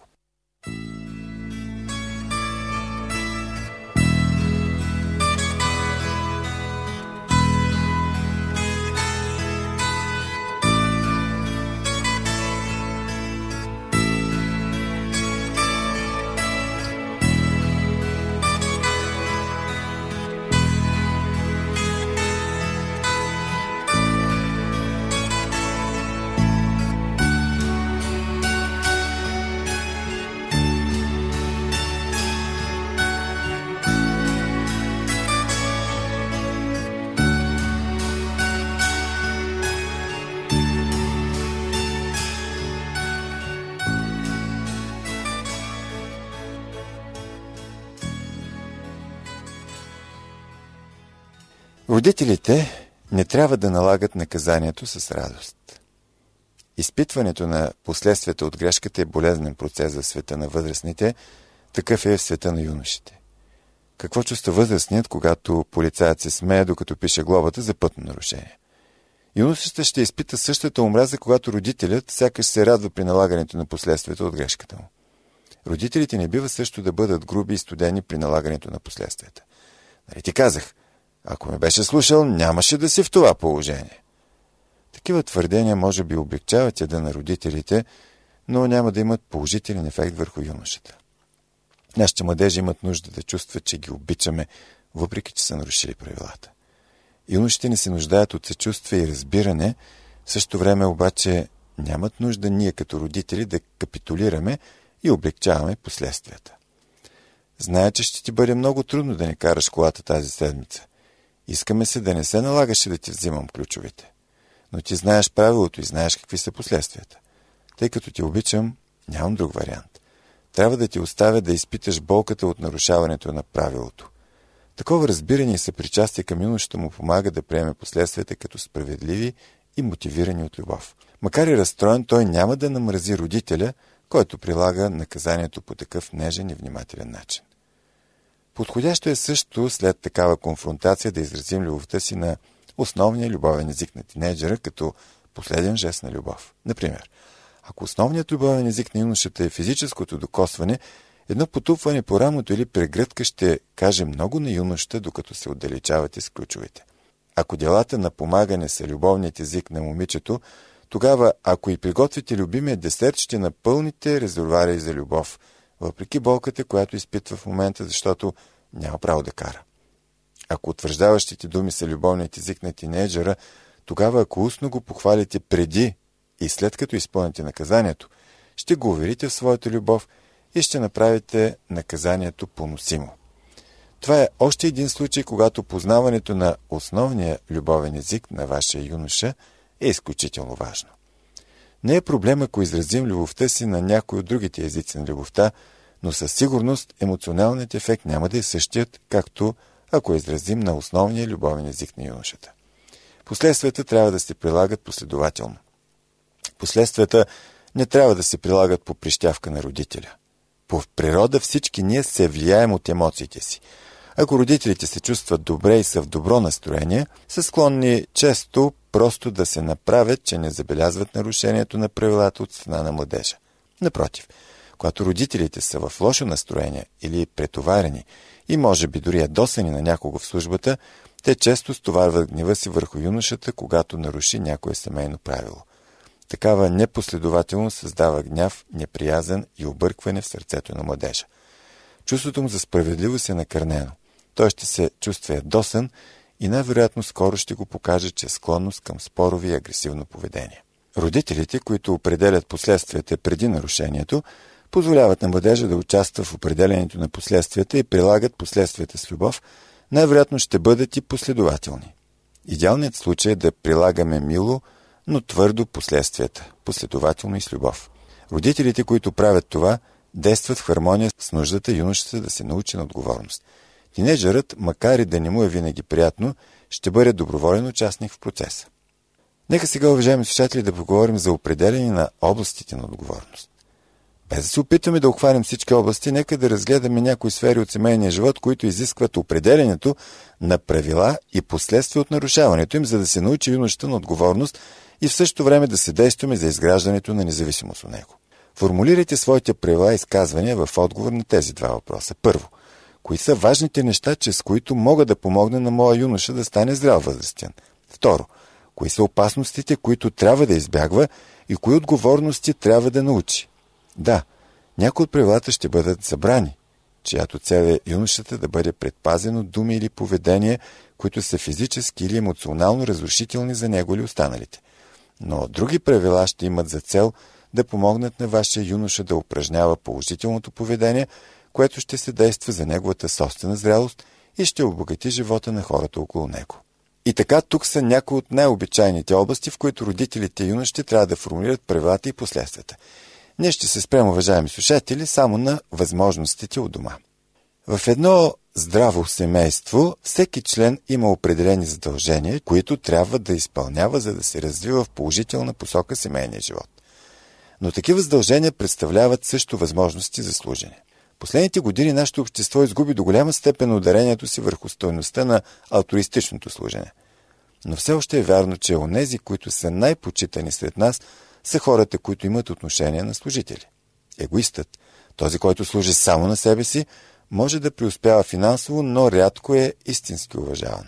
Родителите не трябва да налагат наказанието с радост. Изпитването на последствията от грешката е болезнен процес за света на възрастните, такъв е в света на юношите. Какво чувства възрастният, когато полицаят се смее, докато пише глобата за пътно нарушение? Юношата ще изпита същата омраза, когато родителят сякаш се радва при налагането на последствията от грешката му. Родителите не бива също да бъдат груби и студени при налагането на последствията. Нали ти казах? Ако ме беше слушал, нямаше да си в това положение. Такива твърдения може би облегчават яда на родителите, но няма да имат положителен ефект върху юношата. Нашите младежи имат нужда да чувстват, че ги обичаме, въпреки че са нарушили правилата. Юношите не се нуждаят от съчувствие и разбиране, в същото време обаче нямат нужда ние като родители да капитулираме и облегчаваме последствията. Зная, че ще ти бъде много трудно да не караш колата тази седмица. Искаме се да не се налагаше да ти взимам ключовете. Но ти знаеш правилото и знаеш какви са последствията. Тъй като ти обичам, нямам друг вариант. Трябва да ти оставя да изпиташ болката от нарушаването на правилото. Такова разбиране и съпричастие към юношата му помага да приеме последствията като справедливи и мотивирани от любов. Макар и разстроен, той няма да намрази родителя, който прилага наказанието по такъв нежен и внимателен начин. Подходящо е също след такава конфронтация да изразим любовта си на основния любовен език на тинейджера като последен жест на любов. Например, ако основният любовен език на юношата е физическото докосване, едно потупване по рамото или прегръдка ще каже много на юношата, докато се отдалечавате с ключовете. Ако делата на помагане са любовният език на момичето, тогава, ако и приготвите любимия десерт, ще напълните резервуари за любов, въпреки болката, която изпитва в момента, защото няма право да кара. Ако утвърждаващите думи са любовният език на тинейджера, тогава ако устно го похвалите преди и след като изпълните наказанието, ще го уверите в своята любов и ще направите наказанието поносимо. Това е още един случай, когато познаването на основния любовен език на вашия юноша е изключително важно. Не е проблем, ако изразим любовта си на някой от другите езици на любовта, но със сигурност емоционалният ефект няма да е същият, както ако изразим на основния любовен език на юношата. Последствията трябва да се прилагат последователно. Последствията не трябва да се прилагат по прищявка на родителя. По природа всички ние се влияем от емоциите си. Ако родителите се чувстват добре и са в добро настроение, са склонни често просто да се направят, че не забелязват нарушението на правилата от страна на младежа. Напротив, когато родителите са в лошо настроение или претоварени и може би дори ядосани на някого в службата, те често стоварват гнева си върху юношата, когато наруши някое семейно правило. Такава непоследователност създава гняв, неприязън и объркване в сърцето на младежа. Чувството му за справедливост е накърнено. Той ще се чувства ядосан и най-вероятно скоро ще го покаже, че е склонност към спорови и агресивно поведение. Родителите, които определят последствията преди нарушението, позволяват на младежа да участва в определението на последствията и прилагат последствията с любов, най-вероятно ще бъдат и последователни. Идеалният случай е да прилагаме мило, но твърдо последствията, последователно и с любов. Родителите, които правят това, действат в хармония с нуждата юношата да се научи на отговорност. Тинейджърът, макар и да не му е винаги приятно, ще бъде доброволен участник в процеса. Нека сега, уважаеми слушатели, да поговорим за определение на областите на отговорност. Без да се опитваме да обхванем всички области, нека да разгледаме някои сфери от семейния живот, които изискват определението на правила и последствия от нарушаването им, за да се научи юношата на отговорност и в същото време да съдействаме за изграждането на независимост от него. Формулирайте своите правила и изказвания в отговор на тези два въпроса. Първо, кои са важните неща, чрез които мога да помогна на моя юноша да стане зрял възрастен? Второ, кои са опасностите, които трябва да избягва и кои отговорности трябва да научи? Да, някои от правилата ще бъдат забрани, чиято цел е юношата да бъде предпазен от думи или поведения, които са физически или емоционално разрушителни за него или останалите. Но други правила ще имат за цел да помогнат на вашия юноша да упражнява положителното поведение, което ще се действа за неговата собствена зрялост и ще обогати живота на хората около него. И така, тук са някои от най-обичайните области, в които родителите и юношите трябва да формулират правилата и последствията. Ние ще се спрем, уважаеми слушатели, само на възможностите у дома. В едно здраво семейство всеки член има определени задължения, които трябва да изпълнява, за да се развива в положителна посока семейния живот. Но такива задължения представляват също възможности за служене. Последните години нашето общество изгуби до голяма степен ударението си върху стойността на алтруистичното служене. Но все още е вярно, че онези, които са най-почитани сред нас, са хората, които имат отношение на служители. Егоистът, този, който служи само на себе си, може да преуспява финансово, но рядко е истински уважаван.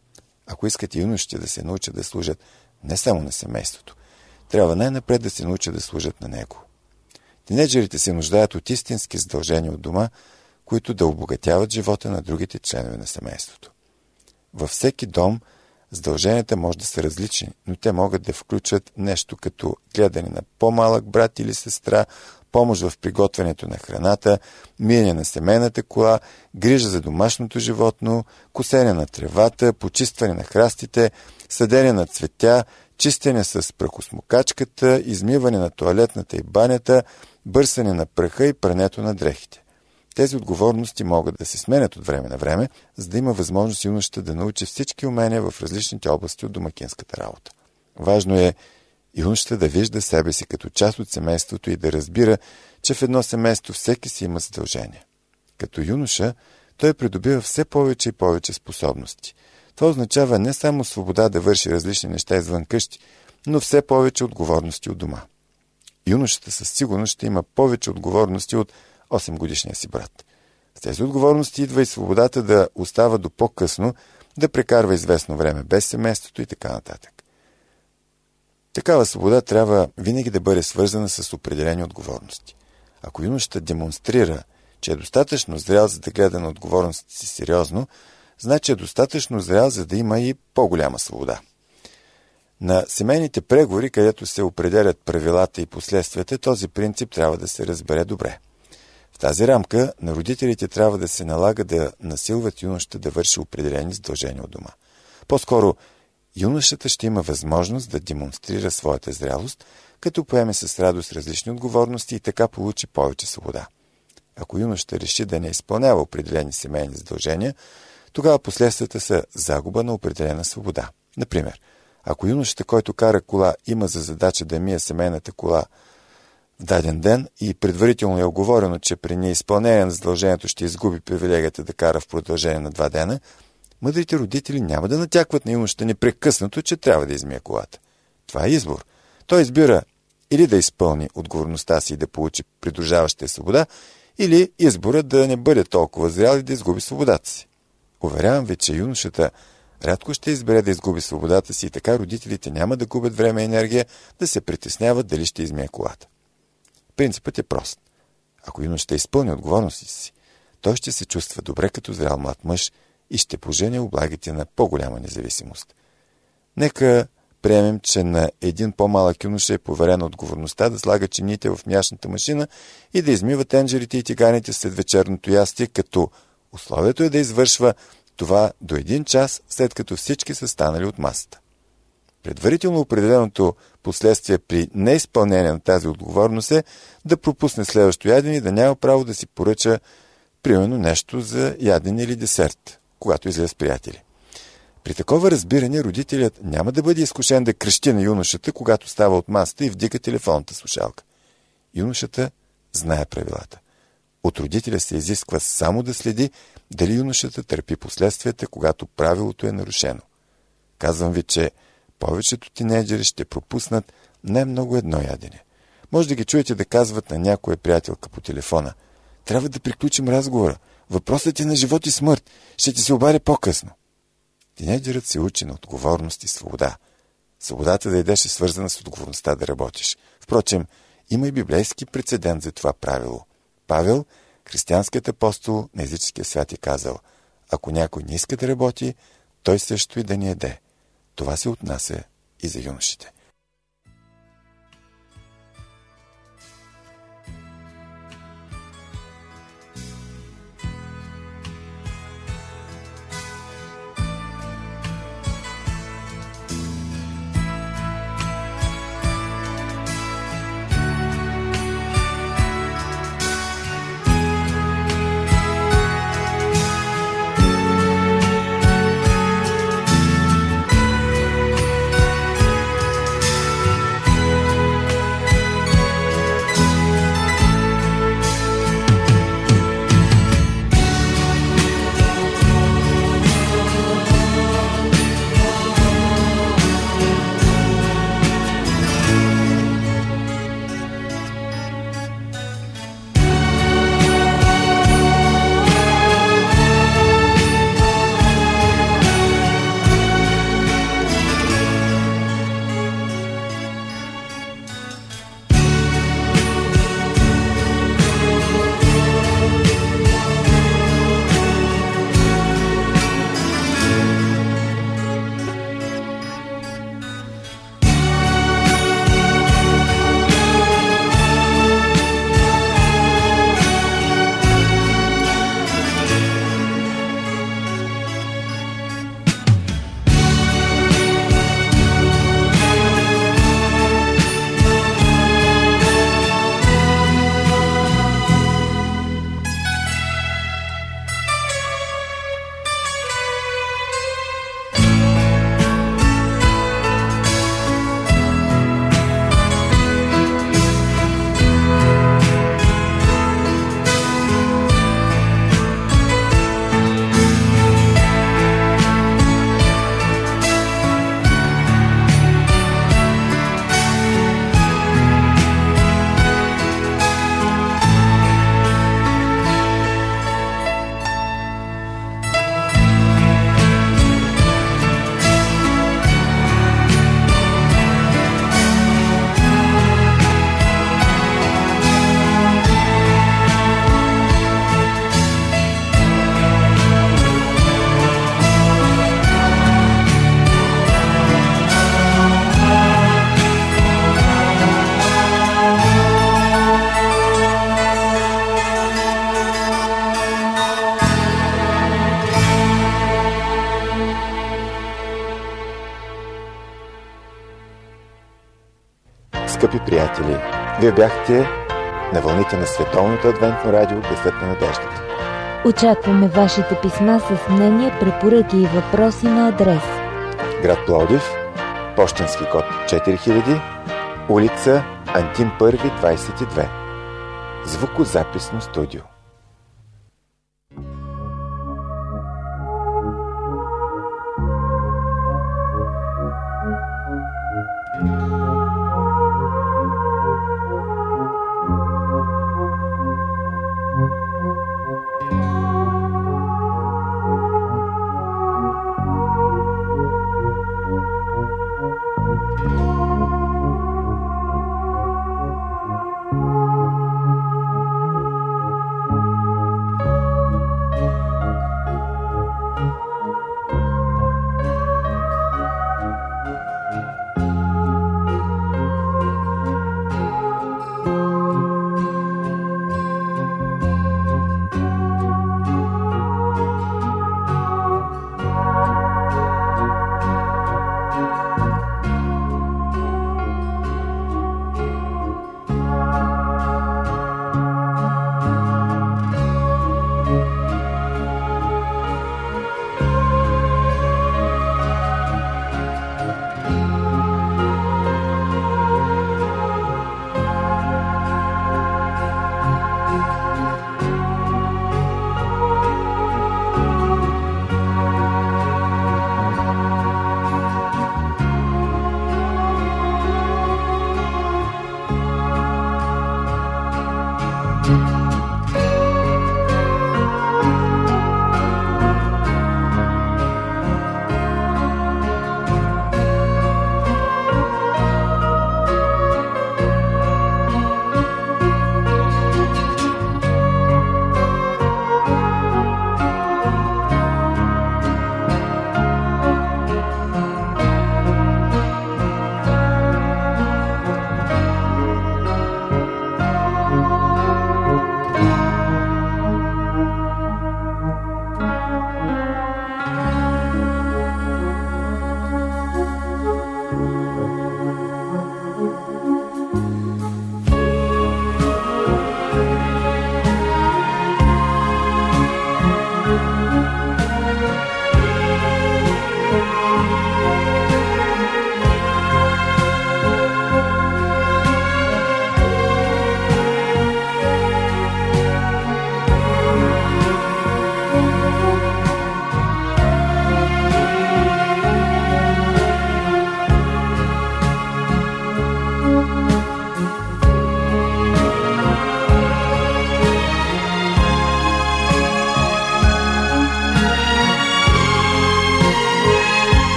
Ако искате юношите да се научат да служат не само на семейството, трябва най-напред да се научат да служат на него. Тинейджерите се нуждаят от истински задължения от дома, които да обогатяват живота на другите членове на семейството. Във всеки дом задълженията може да са различни, но те могат да включват нещо като гледане на по-малък брат или сестра, помощ в приготвянето на храната, миене на семейната кола, грижа за домашното животно, косене на тревата, почистване на храстите, съдене на цветя, чистене с прахосмокачката, измиване на тоалетната и банята, бърсане на праха и прането на дрехите. Тези отговорности могат да се сменят от време на време, за да има възможност юношата да научи всички умения в различните области от домакинската работа. Важно е юношата да вижда себе си като част от семейството и да разбира, че в едно семейство всеки си има задължения. Като юноша, той придобива все повече и повече способности. Това означава не само свобода да върши различни неща извън къщи, но все повече отговорности от дома. Юношата със сигурност ще има повече отговорности от осемгодишния си брат. С тези отговорности идва и свободата да остава до по-късно, да прекарва известно време без семейството и така нататък. Такава свобода трябва винаги да бъде свързана с определени отговорности. Ако юношата демонстрира, че е достатъчно зрял, за да гледа на отговорностите си сериозно, значи е достатъчно зрял, за да има и по-голяма свобода. На семейните преговори, където се определят правилата и последствията, този принцип трябва да се разбере добре. В тази рамка на родителите трябва да се налага да насилват юношата да върши определени задължения от дома. По-скоро, юношата ще има възможност да демонстрира своята зрялост, като поеме с радост различни отговорности и така получи повече свобода. Ако юношата реши да не изпълнява определени семейни задължения, тогава последствията са загуба на определена свобода. Например, ако юношата, който кара кола, има за задача да мие семейната кола в даден ден и предварително е оговорено, че при неизпълнение на задължението ще изгуби привилегията да кара в продължение на два дена, мъдрите родители няма да натякват на юношата непрекъснато, че трябва да измие колата. Това е избор. Той избира или да изпълни отговорността си и да получи придружаваща свобода, или избора да не бъде толкова зрял и да изгуби свободата си. Уверявам ви, че юношата рядко ще избере да изгуби свободата си и така родителите няма да губят време и енергия да се притесняват дали ще измие колата. Принципът е прост. Ако юношата изпълни отговорностите си, той ще се чувства добре като зрял млад мъж и ще пожене облагите на по-голяма независимост. Нека приемем, че на един по-малък юноша е поверена отговорността да слага чините в мяшната машина и да измива тенджерите и тиганите след вечерното ястие, като условието е да извършва това до един час, след като всички са станали от масата. Предварително определеното последствие при неизпълнение на тази отговорност е да пропусне следващо ядене и да няма право да си поръча примерно нещо за ядене или десерт, когато излезе с приятели. При такова разбиране родителят няма да бъде изкушен да крещи на юношата, когато става от масата и вдига телефонната слушалка. Юношата знае правилата. От родителя се изисква само да следи дали юношата търпи последствията, когато правилото е нарушено. Казвам ви, че повечето тинейджери ще пропуснат най-много едно ядене. Може да ги чуете да казват на някоя приятелка по телефона: трябва да приключим разговора. Въпросът е на живот и смърт. Ще ти се обадя по-късно. Тинейджерът се учи на отговорност и свобода. Свободата да ядеш е свързана с отговорността да работиш. Впрочем, има и библейски прецедент за това правило. Павел, християнският апостол на езическия свят, е казал: ако някой не иска да работи, той също и да ни яде. Това се отнася и за юношите. Скъпи приятели, вие бяхте на вълните на Световното адвентно радио Гласът на надеждата. Очакваме вашите писма с мнения, препоръки и въпроси на адрес: град Пловдив, пощенски код четири хиляди, улица Антим първи, двайсет и две. Звукозаписно студио.